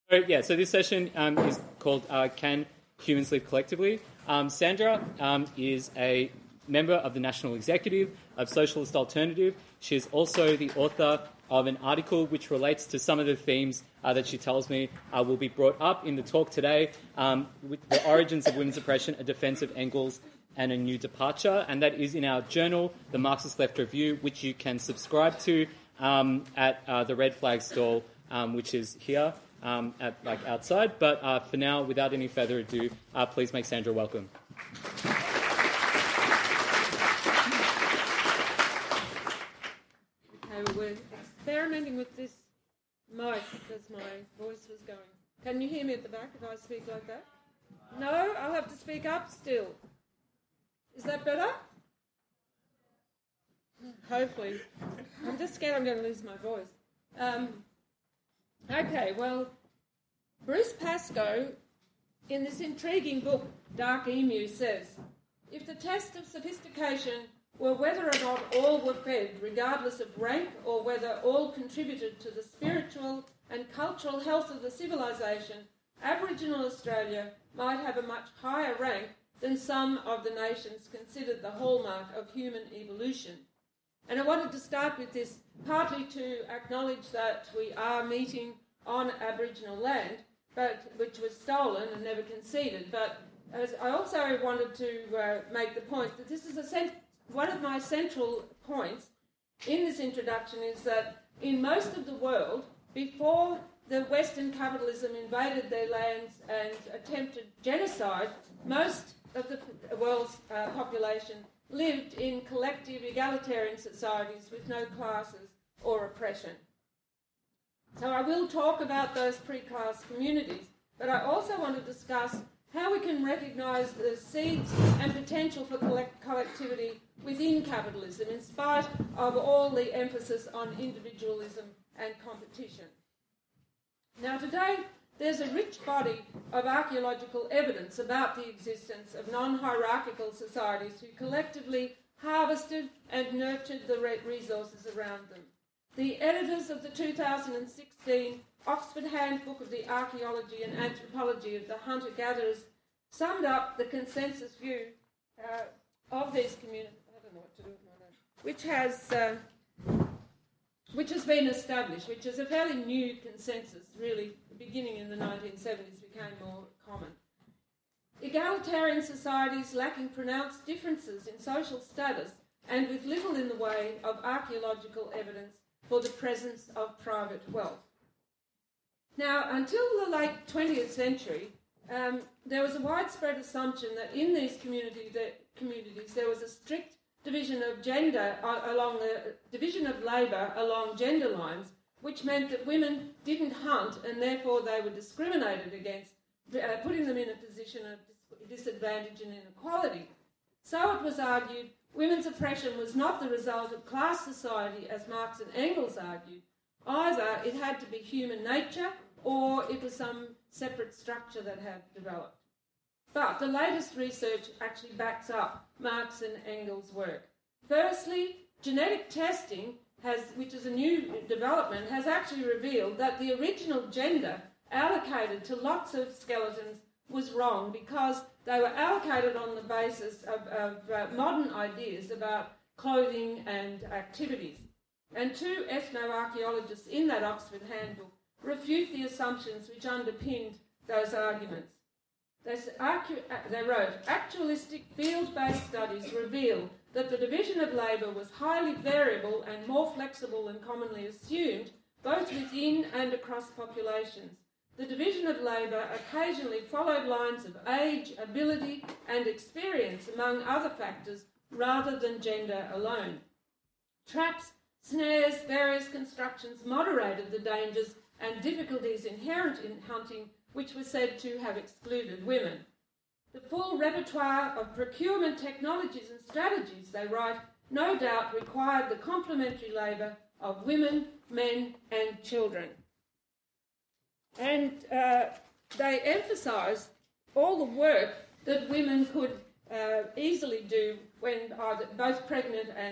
So this session is called Can Humans Live Collectively? Sandra is a member of the National Executive of Socialist Alternative. She is also the author of an article which relates to some of the themes that she tells me will be brought up in the talk today, with the origins of women's oppression, a defence of Engels and a new departure. And that is in our journal, the Marxist Left Review, which you can subscribe to at the Red Flag stall, which is here. Outside, but for now, without any further ado, please make Sandra welcome. Okay, we're experimenting with this mic because my voice was going. Can you hear me at the back if I speak like that? No, I'll have to speak up still. Is that better? Hopefully. I'm just scared I'm going to lose my voice. Okay, well, Bruce Pascoe, in this intriguing book, Dark Emu, says, if the test of sophistication were whether or not all were fed, regardless of rank, or whether all contributed to the spiritual and cultural health of the civilization, Aboriginal Australia might have a much higher rank than some of the nations considered the hallmark of human evolution. And I wanted to start with this partly to acknowledge that we are meeting on Aboriginal land, but which was stolen and never conceded. But as I also wanted to make the point that this is one of my central points in this introduction is that in most of the world, before the Western capitalism invaded their lands and attempted genocide, most of the world's population lived in collective egalitarian societies with no classes or oppression. So I will talk about those pre-class communities, but I also want to discuss how we can recognise the seeds and potential for collectivity within capitalism in spite of all the emphasis on individualism and competition. Now today, there's a rich body of archaeological evidence about the existence of non-hierarchical societies who collectively harvested and nurtured the resources around them. The editors of the 2016 Oxford Handbook of the Archaeology and Anthropology of the Hunter-Gatherers summed up the consensus view of these communities. I don't know what to do with my name. Which has been established, which is a fairly new consensus, really, beginning in the 1970s became more common. Egalitarian societies lacking pronounced differences in social status and with little in the way of archaeological evidence for the presence of private wealth. Now, until the late 20th century, there was a widespread assumption that in these communities there was a strict division of division of labour along gender lines, which meant that women didn't hunt and therefore they were discriminated against, putting them in a position of disadvantage and inequality. So it was argued women's oppression was not the result of class society, as Marx and Engels argued. Either it had to be human nature or it was some separate structure that had developed. But the latest research actually backs up Marx and Engels' work. Firstly, genetic testing, which is a new development, has actually revealed that the original gender allocated to lots of skeletons was wrong because they were allocated on the basis of modern ideas about clothing and activities. And two ethno-archaeologists in that Oxford Handbook refute the assumptions which underpinned those arguments. They wrote, actualistic field-based studies reveal that the division of labour was highly variable and more flexible than commonly assumed, both within and across populations. The division of labour occasionally followed lines of age, ability and experience, among other factors, rather than gender alone. Traps, snares, various constructions moderated the dangers and difficulties inherent in hunting, which were said to have excluded women. The full repertoire of procurement technologies and strategies, they write, no doubt required the complementary labour of women, men and children. And they emphasise all the work that women could easily do when both pregnant and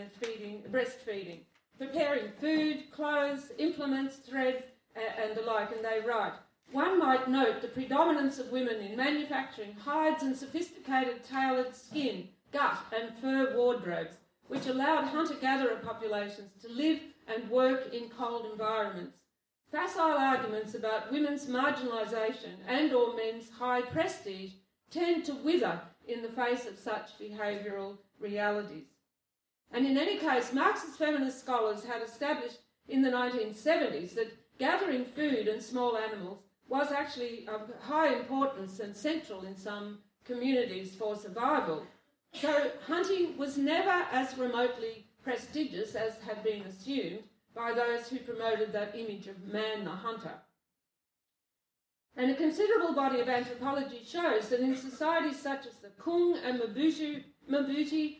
breastfeeding, preparing food, clothes, implements, thread and the like, and they write, one might note the predominance of women in manufacturing hides and sophisticated tailored skin, gut and fur wardrobes, which allowed hunter-gatherer populations to live and work in cold environments. Facile arguments about women's marginalisation and or men's high prestige tend to wither in the face of such behavioural realities. And in any case, Marxist feminist scholars had established in the 1970s that gathering food and small animals was actually of high importance and central in some communities for survival. So hunting was never as remotely prestigious as had been assumed by those who promoted that image of man the hunter. And a considerable body of anthropology shows that in societies such as the Kung and Mbuti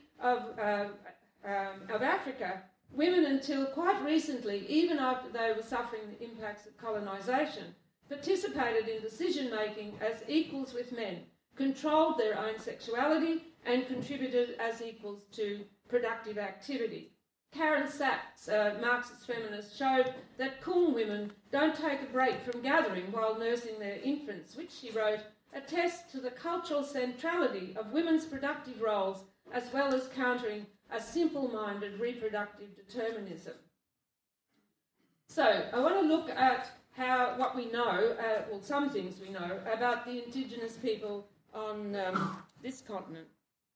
of Africa, women until quite recently, even after they were suffering the impacts of colonisation, participated in decision-making as equals with men, controlled their own sexuality and contributed as equals to productive activity. Karen Sachs, a Marxist feminist, showed that Kung women don't take a break from gathering while nursing their infants, which, she wrote, attests to the cultural centrality of women's productive roles as well as countering a simple-minded reproductive determinism. So I want to look at what we know, some things we know, about the indigenous people on this continent.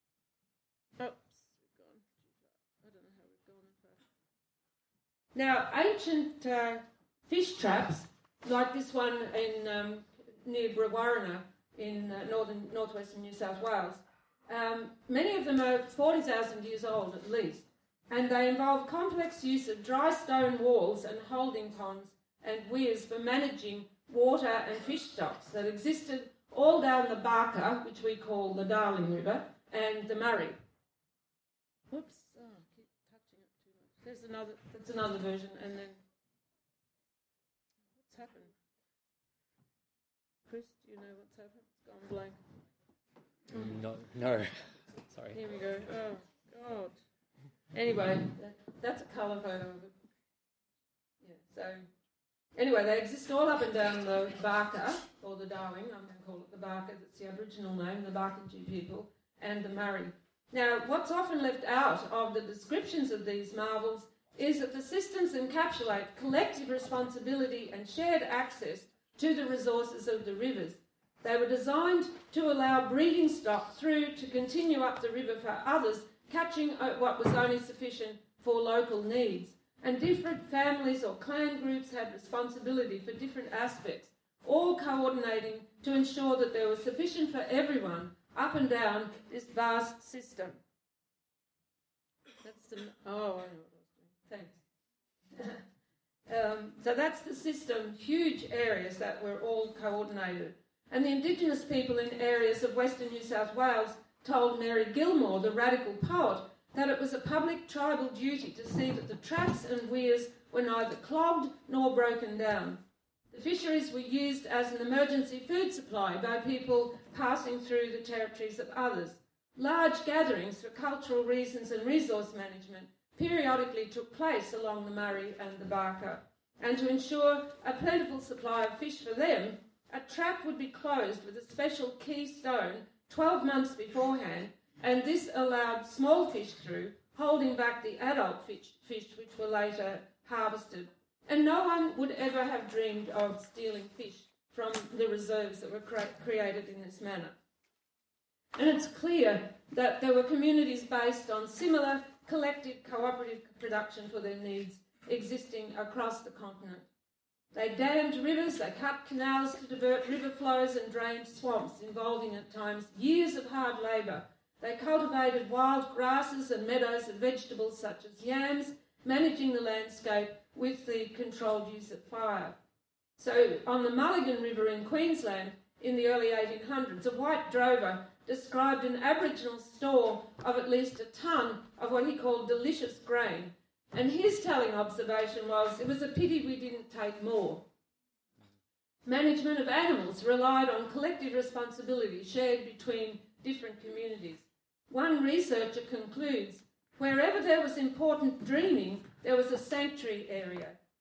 Now, ancient fish traps, like this one in near Brewarrina in northwestern New South Wales, many of them are 40,000 years old at least, and they involve complex use of dry stone walls and holding ponds and weirs for managing water and fish stocks that existed all down the Barker, which we call the Darling River, and the Murray. Whoops. That's another version, and then what's happened? Chris, do you know what's happened? It's gone blank. No. Sorry. Here we go. Oh, God. Anyway, that's a colour photo of it. Yeah, so anyway, they exist all up and down the Barker, or the Darling, I'm going to call it the Barker, that's the Aboriginal name, the Barkindji people, and the Murray. Now, what's often left out of the descriptions of these marvels is that the systems encapsulate collective responsibility and shared access to the resources of the rivers. They were designed to allow breeding stock through to continue up the river for others, catching what was only sufficient for local needs. And different families or clan groups had responsibility for different aspects, all coordinating to ensure that there was sufficient for everyone up and down this vast system. That's the... Oh, I know what I was doing. Thanks. So that's the system, huge areas that were all coordinated. And the Indigenous people in areas of Western New South Wales told Mary Gilmore, the radical poet, that it was a public tribal duty to see that the traps and weirs were neither clogged nor broken down. The fisheries were used as an emergency food supply by people passing through the territories of others. Large gatherings for cultural reasons and resource management periodically took place along the Murray and the Barker, and to ensure a plentiful supply of fish for them, a trap would be closed with a special key stone 12 months beforehand, and this allowed small fish through, holding back the adult fish which were later harvested. And no one would ever have dreamed of stealing fish from the reserves that were created in this manner. And it's clear that there were communities based on similar collective cooperative production for their needs existing across the continent. They dammed rivers, they cut canals to divert river flows and drained swamps, involving at times years of hard labour. They cultivated wild grasses and meadows of vegetables such as yams, managing the landscape with the controlled use of fire. So on the Mulligan River in Queensland in the early 1800s, a white drover described an Aboriginal store of at least a tonne of what he called delicious grain. And his telling observation was, it was a pity we didn't take more. Management of animals relied on collective responsibility shared between different communities. One researcher concludes, wherever there was important dreaming, there was a sanctuary area.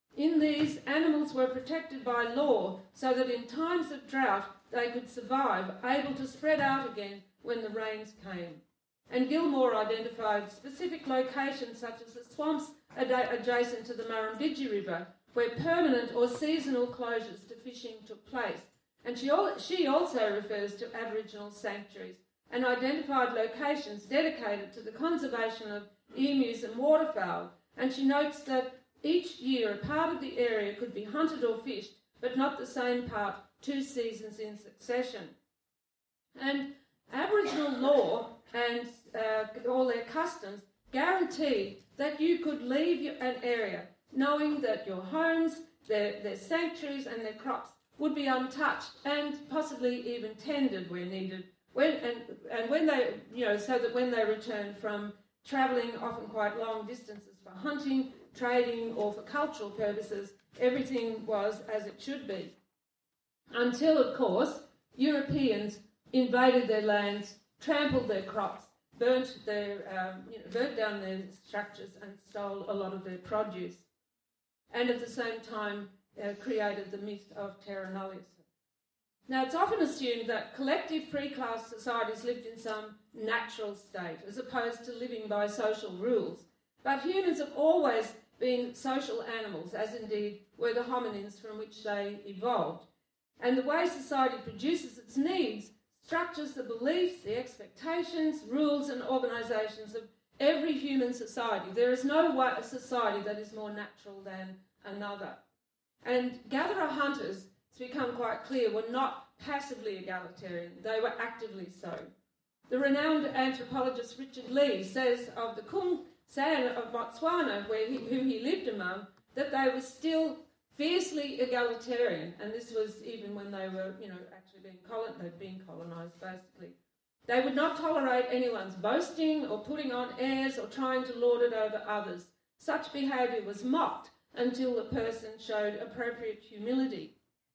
In these, animals were protected by law so that in times of drought they could survive, able to spread out again when the rains came. And Gilmore identified specific locations such as the swamps adjacent to the Murrumbidgee River, where permanent or seasonal closures to fishing took place. And she also refers to Aboriginal sanctuaries and identified locations dedicated to the conservation of emus and waterfowl. And she notes that each year a part of the area could be hunted or fished, but not the same part 2 seasons in succession. And Aboriginal law and all their customs guaranteed that you could leave an area knowing that your homes, their sanctuaries and their crops would be untouched and possibly even tended where needed. When they, so that when they returned from travelling often quite long distances for hunting, trading or for cultural purposes, everything was as it should be. Until, of course, Europeans invaded their lands, trampled their crops, burnt down their structures and stole a lot of their produce. And at the same time created the myth of terra nullius. Now, it's often assumed that collective pre-class societies lived in some natural state as opposed to living by social rules. But humans have always been social animals, as indeed were the hominins from which they evolved. And the way society produces its needs structures the beliefs, the expectations, rules and organisations of every human society. There is no society that is more natural than another. And gatherer-hunters, it's become quite clear, were not passively egalitarian. They were actively so. The renowned anthropologist Richard Lee says of the Kum San of Botswana, who he lived among, that they were still fiercely egalitarian, and this was even when they were, actually they'd been colonised, basically. They would not tolerate anyone's boasting or putting on airs or trying to lord it over others. Such behaviour was mocked until the person showed appropriate humility.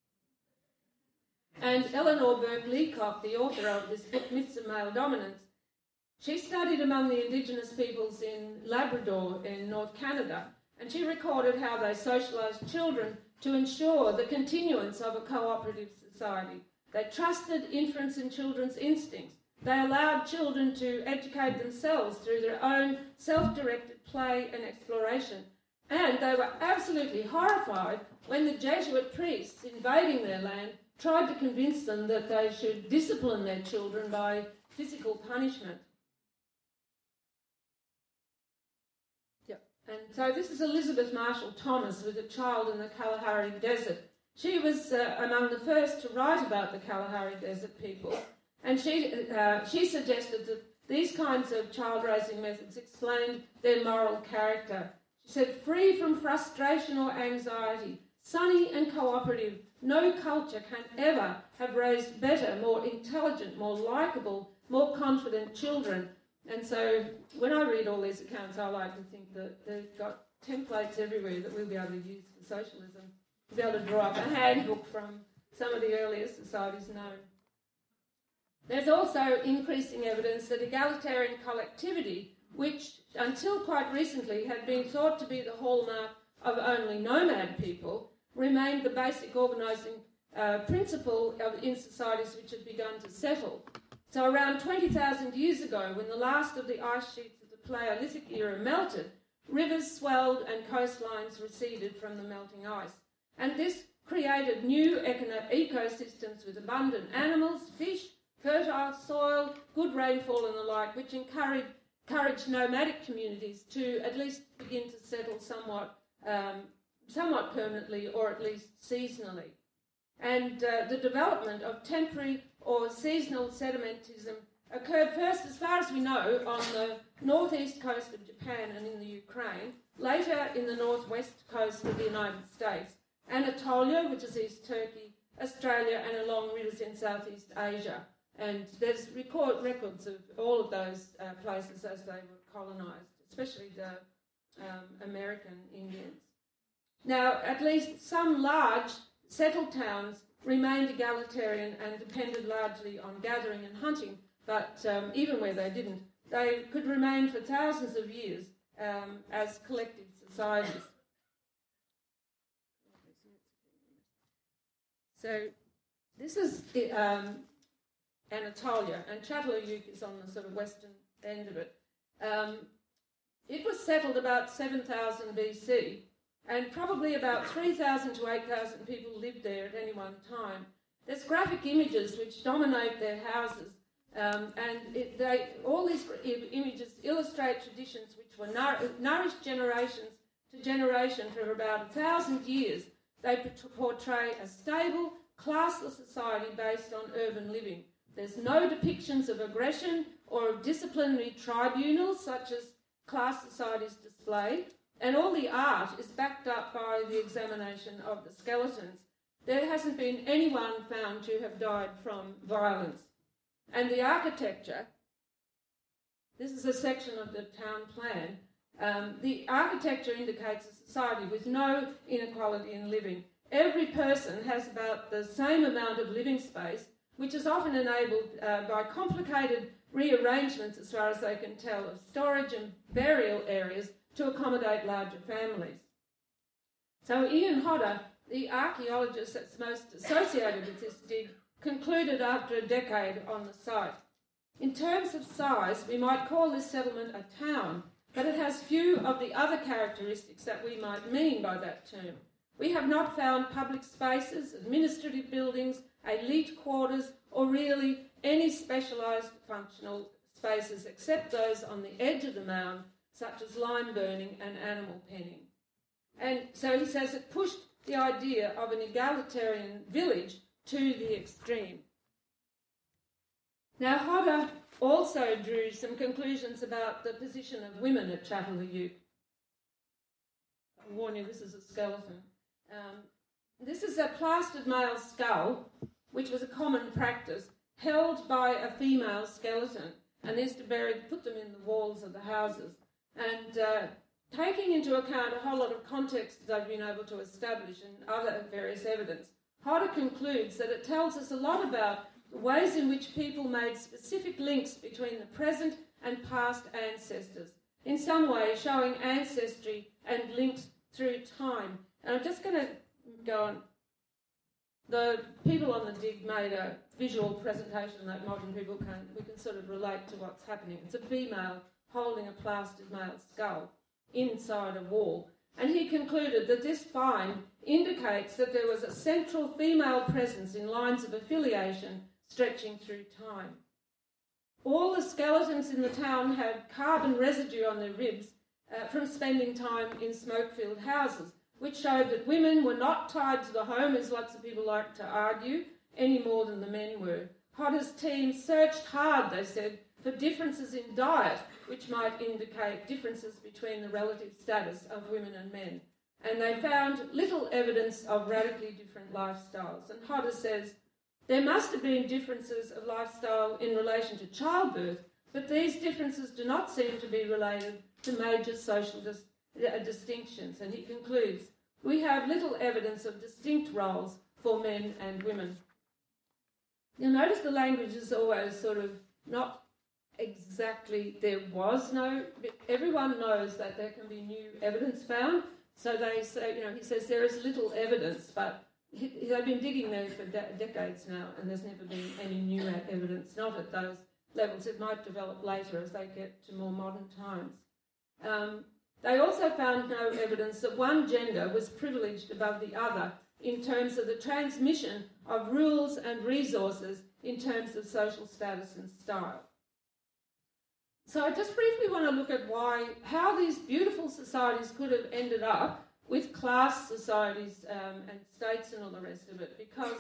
And Eleanor Burke Leacock, the author of this book, Myths of Male Dominance, she studied among the Indigenous peoples in Labrador in North Canada, and she recorded how they socialised children to ensure the continuance of a cooperative society. They trusted inference in children's instincts. They allowed children to educate themselves through their own self-directed play and exploration. And they were absolutely horrified when the Jesuit priests invading their land tried to convince them that they should discipline their children by physical punishment. And so this is Elizabeth Marshall Thomas with a child in the Kalahari Desert. She was among the first to write about the Kalahari Desert people, and she suggested that these kinds of child-raising methods explained their moral character. She said, free from frustration or anxiety, sunny and cooperative, no culture can ever have raised better, more intelligent, more likeable, more confident children. And so when I read all these accounts, I like to think that they've got templates everywhere that we'll be able to use for socialism. We'll be able to draw up a handbook from some of the earliest societies known. There's also increasing evidence that egalitarian collectivity, which until quite recently had been thought to be the hallmark of only nomad people, remained the basic organising principle in societies which had begun to settle. So around 20,000 years ago, when the last of the ice sheets of the Paleolithic era melted, rivers swelled and coastlines receded from the melting ice. And this created new ecosystems with abundant animals, fish, fertile soil, good rainfall and the like, which encouraged nomadic communities to at least begin to settle somewhat permanently or at least seasonally. And the development of temporary or seasonal sedimentism occurred first, as far as we know, on the northeast coast of Japan and in the Ukraine, later in the northwest coast of the United States, Anatolia, which is East Turkey, Australia, and along rivers in Southeast Asia. And there's records of all of those places as they were colonised, especially the American Indians. Now, at least some large settled towns remained egalitarian and depended largely on gathering and hunting, but even where they didn't, they could remain for thousands of years as collective societies. So this is Anatolia, and Çatalhöyük is on the sort of western end of it. It was settled about 7,000 BC, and probably about 3,000 to 8,000 people lived there at any one time. There's graphic images which dominate their houses, all these images illustrate traditions which were nourished generations to generation for about 1,000 years. They portray a stable, classless society based on urban living. There's no depictions of aggression or of disciplinary tribunals such as class societies display, and all the art is backed up by the examination of the skeletons. There hasn't been anyone found to have died from violence. And the architecture, this is a section of the town plan, the architecture indicates a society with no inequality in living. Every person has about the same amount of living space, which is often enabled by complicated rearrangements, as far as they can tell, of storage and burial areas to accommodate larger families. So Ian Hodder, the archaeologist that's most associated with this dig, concluded after a decade on the site. In terms of size, we might call this settlement a town, but it has few of the other characteristics that we might mean by that term. We have not found public spaces, administrative buildings, elite quarters, or really any specialised functional spaces except those on the edge of the mound, such as lime burning and animal penning. And so he says it pushed the idea of an egalitarian village to the extreme. Now, Hodder also drew some conclusions about the position of women at Çatalhöyük. I warn you, this is a skeleton. This is a plastered male skull, which was a common practice, held by a female skeleton, and they used to put them in the walls of the houses. And taking into account a whole lot of context that they've been able to establish and other various evidence, Hodder concludes that it tells us a lot about the ways in which people made specific links between the present and past ancestors, in some way showing ancestry and links through time. And I'm just going to go on. The people on the dig made a visual presentation that modern people we can sort of relate to what's happening. It's a female holding a plastered male skull inside a wall. And he concluded that this find indicates that there was a central female presence in lines of affiliation stretching through time. All the skeletons in the town had carbon residue on their ribs from spending time in smoke-filled houses, which showed that women were not tied to the home, as lots of people like to argue, any more than the men were. Hodder's team searched hard, they said, for differences in diet, which might indicate differences between the relative status of women and men. And they found little evidence of radically different lifestyles. And Hodder says, there must have been differences of lifestyle in relation to childbirth, but these differences do not seem to be related to major social distinctions. And he concludes, we have little evidence of distinct roles for men and women. You'll notice the language is always sort of not exactly there was no, everyone knows that there can be new evidence found, so they say, he says there is little evidence, but they've been digging there for decades now, and there's never been any new evidence, not at those levels. It might develop later as they get to more modern times. They also found no evidence that one gender was privileged above the other in terms of the transmission of rules and resources in terms of social status and style. So I just briefly want to look at how these beautiful societies could have ended up with class societies and states and all the rest of it, because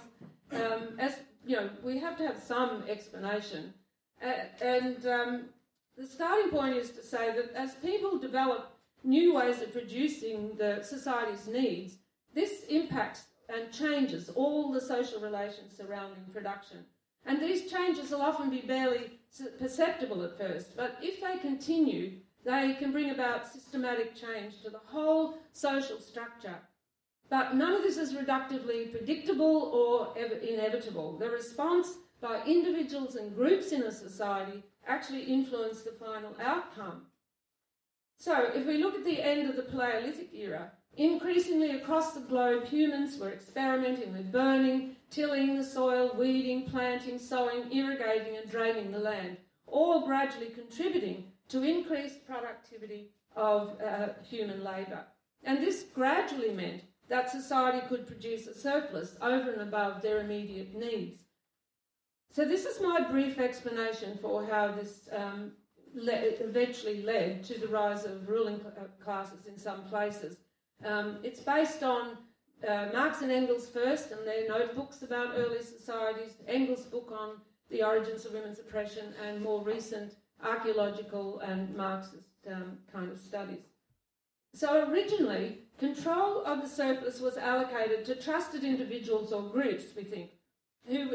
we have to have some explanation. The starting point is to say that as people develop new ways of producing the society's needs, this impacts and changes all the social relations surrounding production. And these changes will often be barely perceptible at first, but if they continue, they can bring about systematic change to the whole social structure. But none of this is reductively predictable or inevitable. The response by individuals and groups in a society actually influence the final outcome. So if we look at the end of the Paleolithic era, increasingly across the globe humans were experimenting with burning, tilling the soil, weeding, planting, sowing, irrigating and draining the land, all gradually contributing to increased productivity of human labour. And this gradually meant that society could produce a surplus over and above their immediate needs. So this is my brief explanation for how this eventually led to the rise of ruling classes in some places. It's based on Marx and Engels first and their notebooks about early societies, Engels' book on the origins of women's oppression, and more recent archaeological and Marxist kind of studies. So originally, control of the surplus was allocated to trusted individuals or groups, we think, who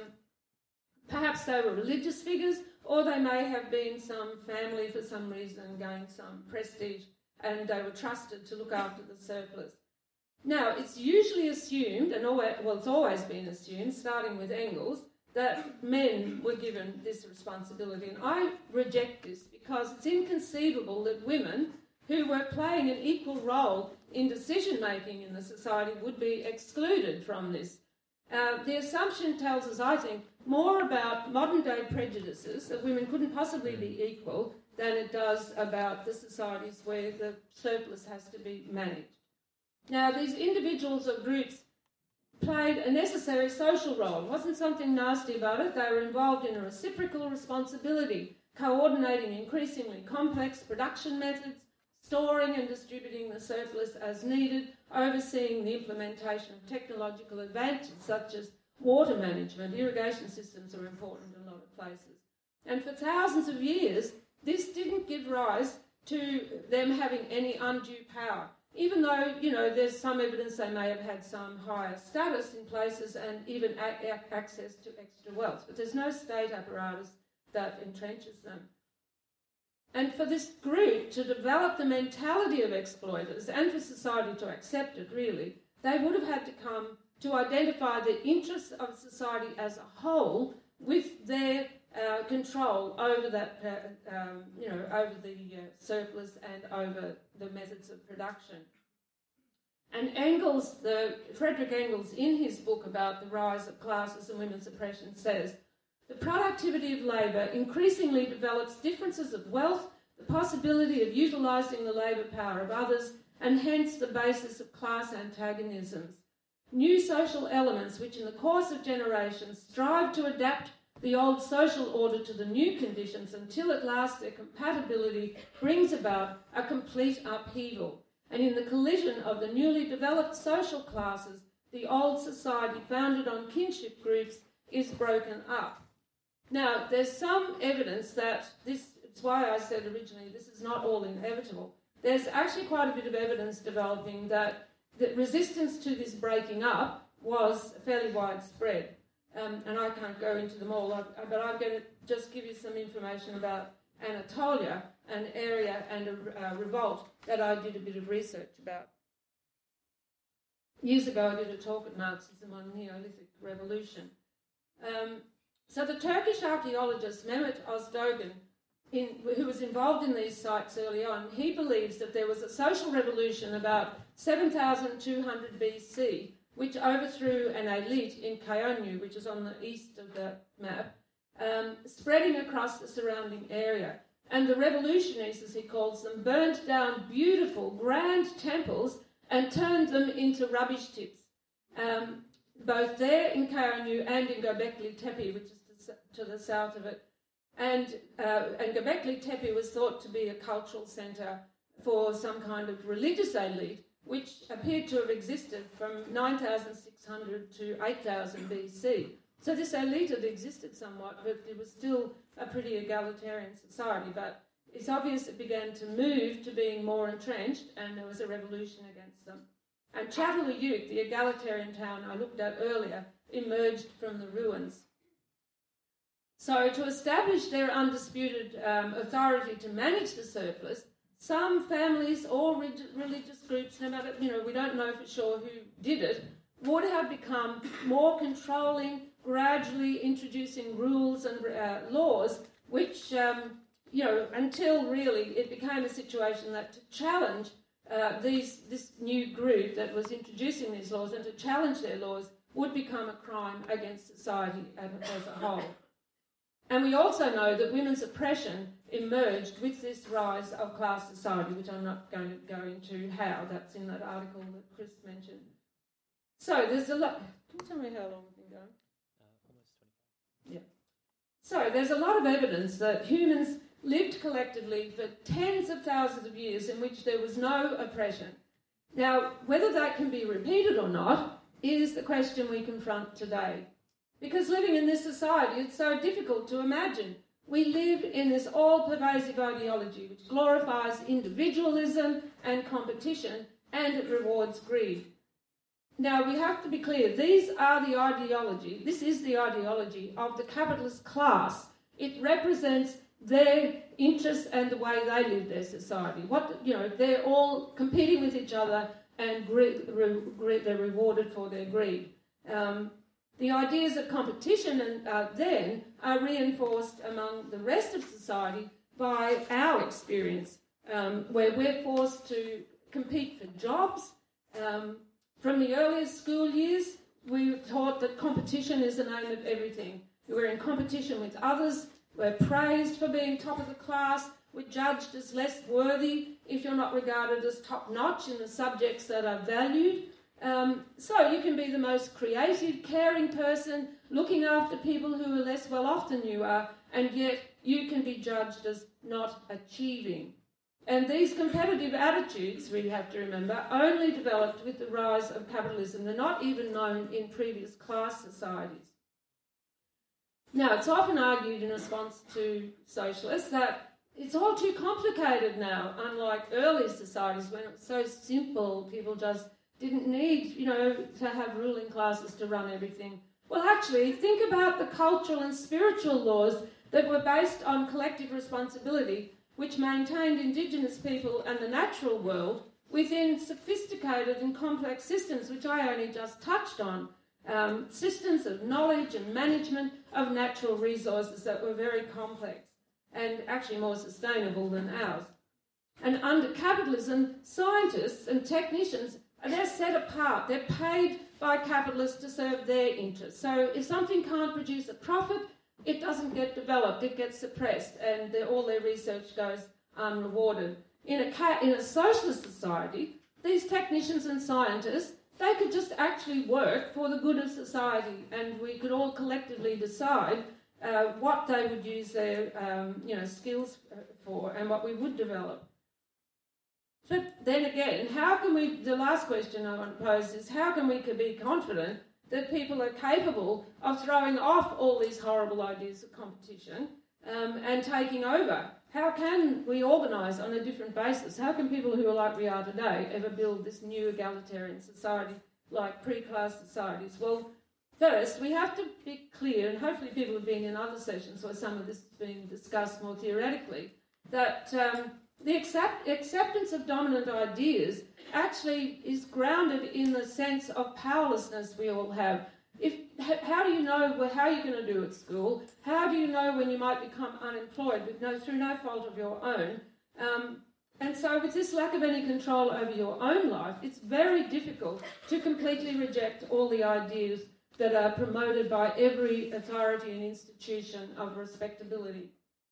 perhaps they were religious figures, or they may have been some family for some reason gained some prestige and they were trusted to look after the surplus. Now, it's usually assumed, and it's always been assumed, starting with Engels, that men were given this responsibility. And I reject this because it's inconceivable that women who were playing an equal role in decision-making in the society would be excluded from this. The assumption tells us, I think, more about modern-day prejudices, that women couldn't possibly be equal, than it does about the societies where the surplus has to be managed. Now, these individuals or groups played a necessary social role. It wasn't something nasty about it. They were involved in a reciprocal responsibility, coordinating increasingly complex production methods, storing and distributing the surplus as needed, overseeing the implementation of technological advances such as water management. Irrigation systems are important in a lot of places. And for thousands of years, this didn't give rise to them having any undue power, even though, there's some evidence they may have had some higher status in places and even access to extra wealth. But there's no state apparatus that entrenches them. And for this group to develop the mentality of exploiters and for society to accept it, really, they would have had to come to identify the interests of society as a whole with their control over that, over the surplus and over the methods of production. And Frederick Engels, in his book about the rise of classes and women's oppression, says, the productivity of labour increasingly develops differences of wealth, the possibility of utilising the labour power of others, and hence the basis of class antagonisms. New social elements which in the course of generations strive to adapt the old social order to the new conditions until at last their compatibility brings about a complete upheaval. And in the collision of the newly developed social classes, the old society founded on kinship groups is broken up. Now, there's some evidence that this, it's why I said originally this is not all inevitable. There's actually quite a bit of evidence developing that the resistance to this breaking up was fairly widespread. And I can't go into them all, but I'm going to just give you some information about Anatolia, an area and a revolt that I did a bit of research about. Years ago I did a talk at Marxism on Neolithic Revolution. So the Turkish archaeologist Mehmet Ozdogan, who was involved in these sites early on, he believes that there was a social revolution about 7,200 BC, which overthrew an elite in Kaonyu, which is on the east of the map, spreading across the surrounding area. And the revolutionaries, as he calls them, burnt down beautiful, grand temples and turned them into rubbish tips, both there in Kaonyu and in Göbekli Tepe, which is to the south of it. And Göbekli Tepe was thought to be a cultural centre for some kind of religious elite, which appeared to have existed from 9,600 to 8,000 BC. So this elite had existed somewhat, but it was still a pretty egalitarian society. But it's obvious it began to move to being more entrenched, and there was a revolution against them. And Çatalhöyük, the egalitarian town I looked at earlier, emerged from the ruins. So to establish their undisputed authority to manage the surplus, some families or religious groups, no matter, we don't know for sure who did it, would have become more controlling, gradually introducing rules and laws, which, until really it became a situation that to challenge this new group that was introducing these laws and to challenge their laws would become a crime against society as a whole. And we also know that women's oppression emerged with this rise of class society, which I'm not going to go into how. That's in that article that Chris mentioned. So there's a lot... Can you tell me how long we've been going? Almost 25. Yeah. So there's a lot of evidence that humans lived collectively for tens of thousands of years in which there was no oppression. Now, whether that can be repeated or not is the question we confront today. Because living in this society, it's so difficult to imagine. We live in this all-pervasive ideology which glorifies individualism and competition, and it rewards greed. Now, we have to be clear, this is the ideology of the capitalist class. It represents their interests and the way they live their society. They're all competing with each other, and they're rewarded for their greed. The ideas of competition then are reinforced among the rest of society by our experience, where we're forced to compete for jobs. From the earliest school years, we were taught that competition is the name of everything. We're in competition with others. We're praised for being top of the class. We're judged as less worthy if you're not regarded as top-notch in the subjects that are valued. So you can be the most creative, caring person, looking after people who are less well-off than you are, and yet you can be judged as not achieving. And these competitive attitudes, we have to remember, only developed with the rise of capitalism. They're not even known in previous class societies. Now, it's often argued in response to socialists that it's all too complicated now, unlike early societies when it was so simple, people just didn't need, to have ruling classes to run everything. Well, actually, think about the cultural and spiritual laws that were based on collective responsibility, which maintained Indigenous people and the natural world within sophisticated and complex systems, which I only just touched on, systems of knowledge and management of natural resources that were very complex and actually more sustainable than ours. And under capitalism, scientists and technicians, they're set apart. They're paid by capitalists to serve their interests. So if something can't produce a profit, it doesn't get developed, it gets suppressed, and all their research goes unrewarded. In a socialist society, these technicians and scientists, they could just actually work for the good of society, and we could all collectively decide what they would use their skills for and what we would develop. But then again, the last question I want to pose is, how can we be confident that people are capable of throwing off all these horrible ideas of competition and taking over? How can we organise on a different basis? How can people who are like we are today ever build this new egalitarian society like pre-class societies? Well, first, we have to be clear, and hopefully people have been in other sessions where some of this is being discussed more theoretically, that the acceptance of dominant ideas actually is grounded in the sense of powerlessness we all have. How do you know how you're going to do at school? How do you know when you might become unemployed through no fault of your own? And so with this lack of any control over your own life, it's very difficult to completely reject all the ideas that are promoted by every authority and institution of respectability.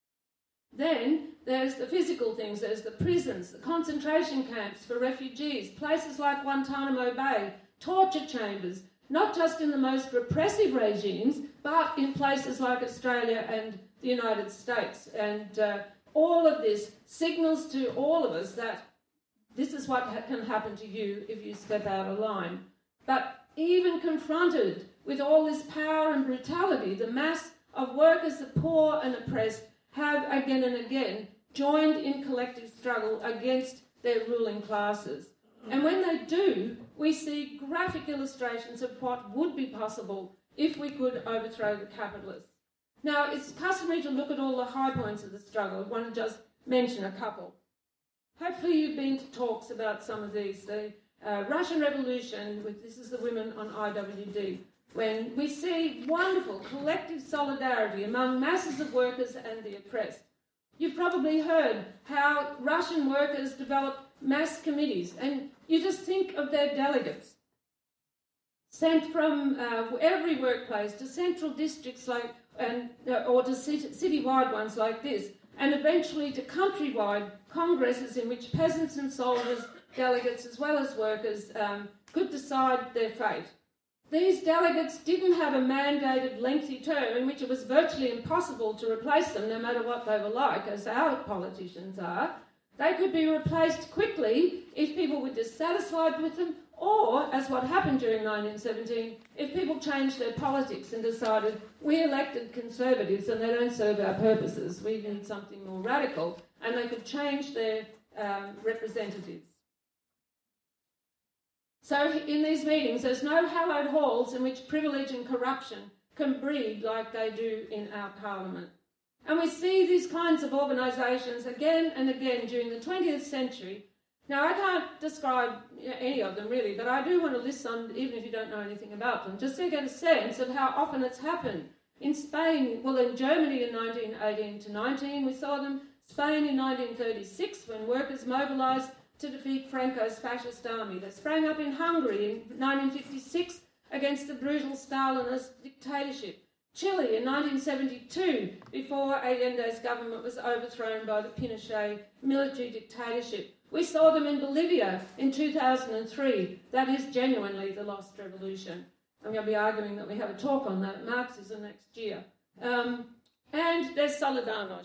Then there's the physical things. There's the prisons, the concentration camps for refugees, places like Guantanamo Bay, torture chambers, not just in the most repressive regimes, but in places like Australia and the United States. And all of this signals to all of us that this is what can happen to you if you step out of line. But even confronted with all this power and brutality, the mass of workers, the poor and oppressed, have again and again joined in collective struggle against their ruling classes. And when they do, we see graphic illustrations of what would be possible if we could overthrow the capitalists. Now, it's customary to look at all the high points of the struggle. I want to just mention a couple. Hopefully you've been to talks about some of these. The Russian Revolution, this is the women on IWD, when we see wonderful collective solidarity among masses of workers and the oppressed. You've probably heard how Russian workers develop mass committees, and you just think of their delegates. sent from every workplace to central districts or to citywide ones like this, and eventually to countrywide congresses in which peasants and soldiers, delegates as well as workers, could decide their fate. These delegates didn't have a mandated lengthy term in which it was virtually impossible to replace them, no matter what they were like, as our politicians are. They could be replaced quickly if people were dissatisfied with them, or, as what happened during 1917, if people changed their politics and decided, we elected Conservatives and they don't serve our purposes, we need something more radical, and they could change their representatives. So in these meetings, there's no hallowed halls in which privilege and corruption can breed like they do in our parliament. And we see these kinds of organisations again and again during the 20th century. Now, I can't describe any of them really, but I do want to list some, even if you don't know anything about them, just to get a sense of how often it's happened. In Spain, well, in Germany in 1918 to 19, we saw them. Spain in 1936, when workers mobilised to defeat Franco's fascist army. They sprang up in Hungary in 1956 against the brutal Stalinist dictatorship. Chile in 1972, before Allende's government was overthrown by the Pinochet military dictatorship. We saw them in Bolivia in 2003. That is genuinely the lost revolution. I'm going to be arguing that we have a talk on that at Marxism next year. And there's Solidarność.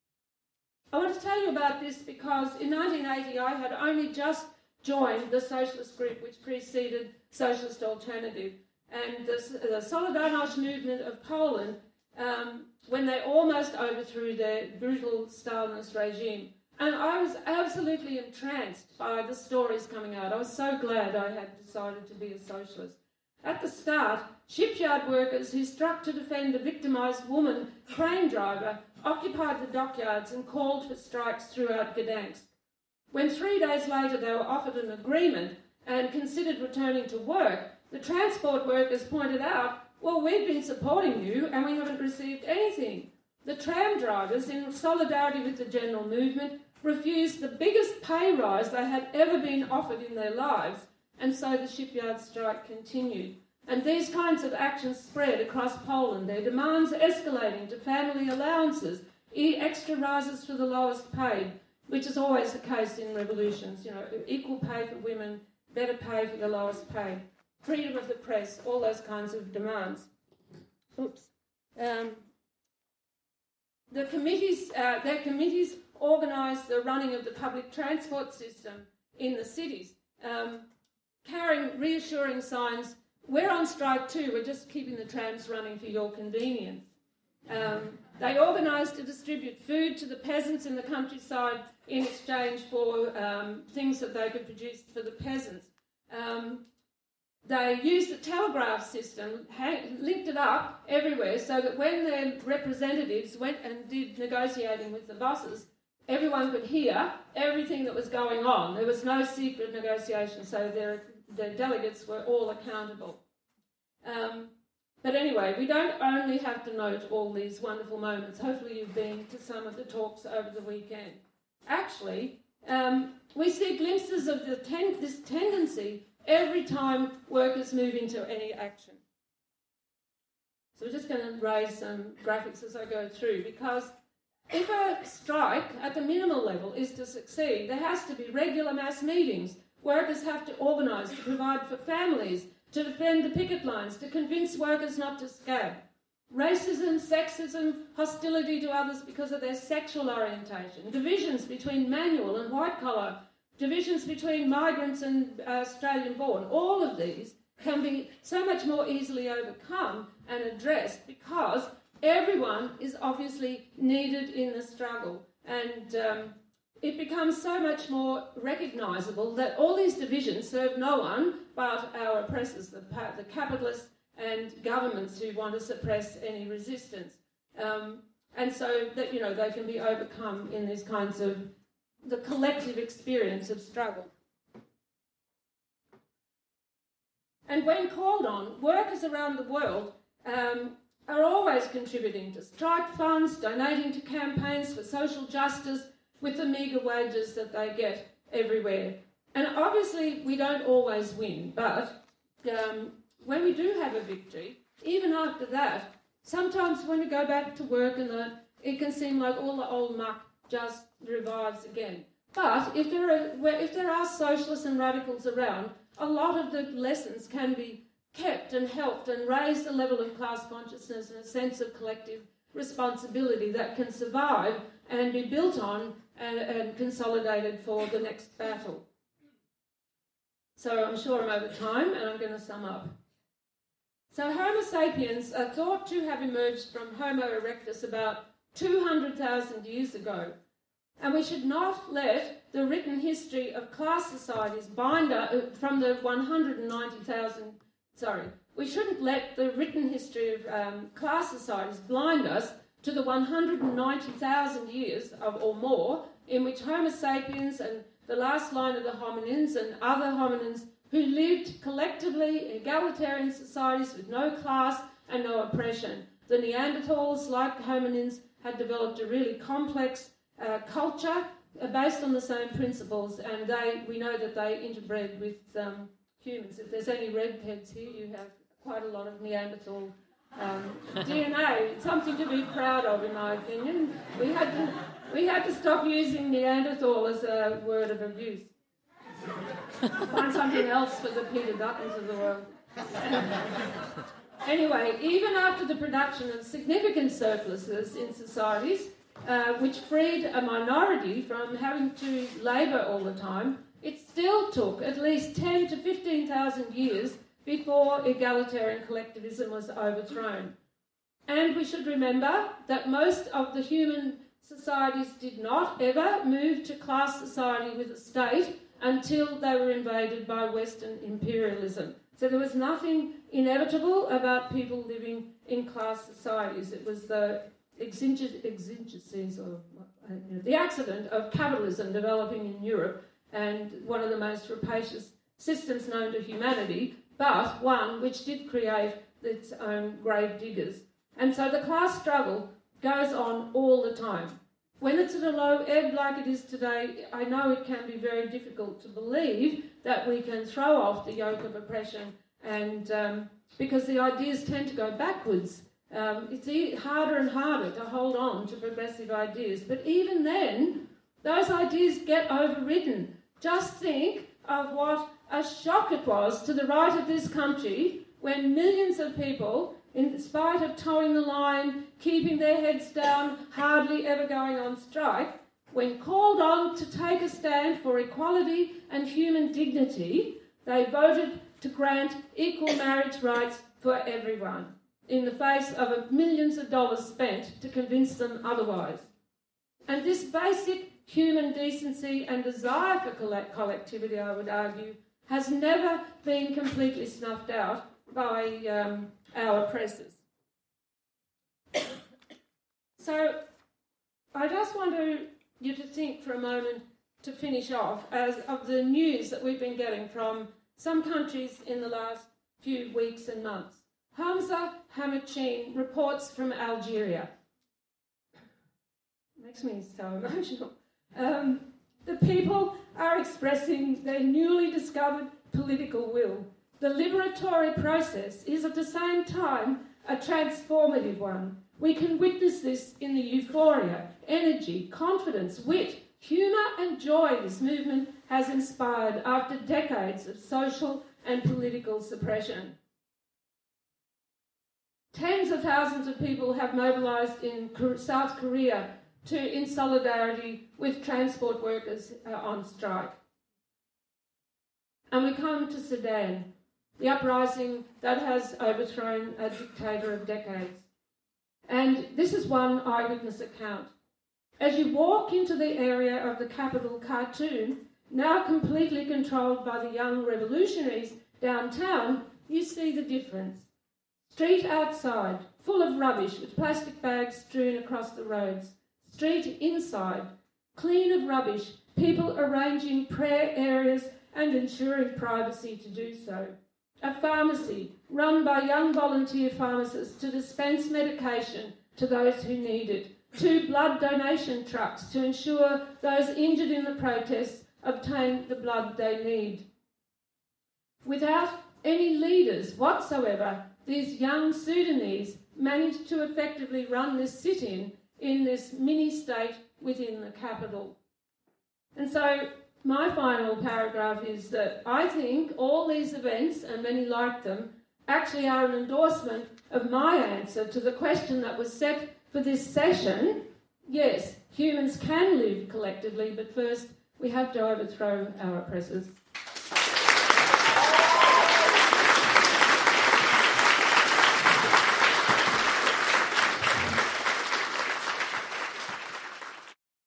I want to tell you about this because in 1980 I had only just joined the socialist group which preceded Socialist Alternative, and the Solidarność movement of Poland, when they almost overthrew their brutal Stalinist regime. And I was absolutely entranced by the stories coming out. I was so glad I had decided to be a socialist. At the start, shipyard workers who struck to defend a victimised woman crane driver occupied the dockyards and called for strikes throughout Gdansk. When 3 days later they were offered an agreement and considered returning to work, the transport workers pointed out, well, we've been supporting you and we haven't received anything. The tram drivers, in solidarity with the general movement, refused the biggest pay rise they had ever been offered in their lives, and so the shipyard strike continued. And these kinds of actions spread across Poland, their demands escalating to family allowances, extra rises for the lowest paid, which is always the case in revolutions, equal pay for women, better pay for the lowest paid, freedom of the press, all those kinds of demands. Their committees organised the running of the public transport system in the cities, carrying reassuring signs, we're on strike too, we're just keeping the trams running for your convenience. They organised to distribute food to the peasants in the countryside in exchange for things that they could produce for the peasants. They used the telegraph system, linked it up everywhere so that when their representatives went and did negotiating with the bosses, everyone could hear everything that was going on. There was no secret negotiation, so their delegates were all accountable. But anyway, we don't only have to note all these wonderful moments. Hopefully you've been to some of the talks over the weekend. Actually, we see glimpses of this tendency every time workers move into any action. So we're just going to raise some graphics as I go through, because if a strike at the minimal level is to succeed, there has to be regular mass meetings. Workers have to organise to provide for families, to defend the picket lines, to convince workers not to scab. Racism, sexism, hostility to others because of their sexual orientation, divisions between manual and white-collar, divisions between migrants and Australian-born, all of these can be so much more easily overcome and addressed because everyone is obviously needed in the struggle. And it becomes so much more recognisable that all these divisions serve no one but our oppressors, the capitalists and governments who want to suppress any resistance. And so that, they can be overcome in these kinds of the collective experience of struggle. And when called on, workers around the world are always contributing to strike funds, donating to campaigns for social justice with the meagre wages that they get everywhere. And obviously we don't always win, but when we do have a victory, even after that, sometimes when we go back to work and that, it can seem like all the old muck just revives again. But if there are socialists and radicals around, a lot of the lessons can be kept and helped and raise the level of class consciousness and a sense of collective responsibility that can survive and be built on and consolidated for the next battle. So I'm sure I'm over time and I'm going to sum up. So Homo sapiens are thought to have emerged from Homo erectus about 200,000 years ago. And we should not let the written history of class societies bind us from the 190,000, we shouldn't let the written history of class societies blind us to the 190,000 years or more in which Homo sapiens and the last line of the hominins and other hominins who lived collectively in egalitarian societies with no class and no oppression. The Neanderthals, like hominins, had developed a really complex culture based on the same principles, and we know that they interbred with humans. If there's any redheads here, you have quite a lot of Neanderthal DNA. It's something to be proud of, in my opinion. We had to stop using Neanderthal as a word of abuse. Find something else for the Peter Duttons of the world. Anyway, even after the production of significant surpluses in societies, which freed a minority from having to labour all the time, it still took at least 10 to 15,000 years before egalitarian collectivism was overthrown. And we should remember that most of the human societies did not ever move to class society with a state until they were invaded by Western imperialism. So there was nothing inevitable about people living in class societies. It was the exigencies, or the accident of capitalism developing in Europe, and one of the most rapacious systems known to humanity, but one which did create its own grave diggers. And so the class struggle goes on all the time. When it's at a low ebb like it is today, I know it can be very difficult to believe that we can throw off the yoke of oppression, and because the ideas tend to go backwards. It's harder and harder to hold on to progressive ideas. But even then, those ideas get overridden. Just think of what a shock it was to the right of this country when millions of people, in spite of towing the line, keeping their heads down, hardly ever going on strike, when called on to take a stand for equality and human dignity, they voted to grant equal marriage rights for everyone, in the face of millions of dollars spent to convince them otherwise. And this basic human decency and desire for collectivity, I would argue, has never been completely snuffed out by our oppressors. So I just want you to think for a moment, to finish off, of the news that we've been getting from some countries in the last few weeks and months. Hamza Hamidine reports from Algeria. Makes me so emotional. The people are expressing their newly discovered political will. The liberatory process is at the same time a transformative one. We can witness this in the euphoria, energy, confidence, wit, humour and joy this movement has inspired after decades of social and political suppression. Tens of thousands of people have mobilised in South Korea in solidarity with transport workers on strike. And we come to Sudan, the uprising that has overthrown a dictator of decades. And this is one eyewitness account. As you walk into the area of the capital, Khartoum, now completely controlled by the young revolutionaries downtown, you see the difference. Street outside, full of rubbish with plastic bags strewn across the roads. Street inside, clean of rubbish, people arranging prayer areas and ensuring privacy to do so. A pharmacy run by young volunteer pharmacists to dispense medication to those who need it. 2 blood donation trucks to ensure those injured in the protests obtain the blood they need. Without any leaders whatsoever, these young Sudanese managed to effectively run this sit-in in this mini-state within the capital. And so my final paragraph is that I think all these events, and many like them, actually are an endorsement of my answer to the question that was set for this session. Yes, humans can live collectively, but first we have to overthrow our oppressors.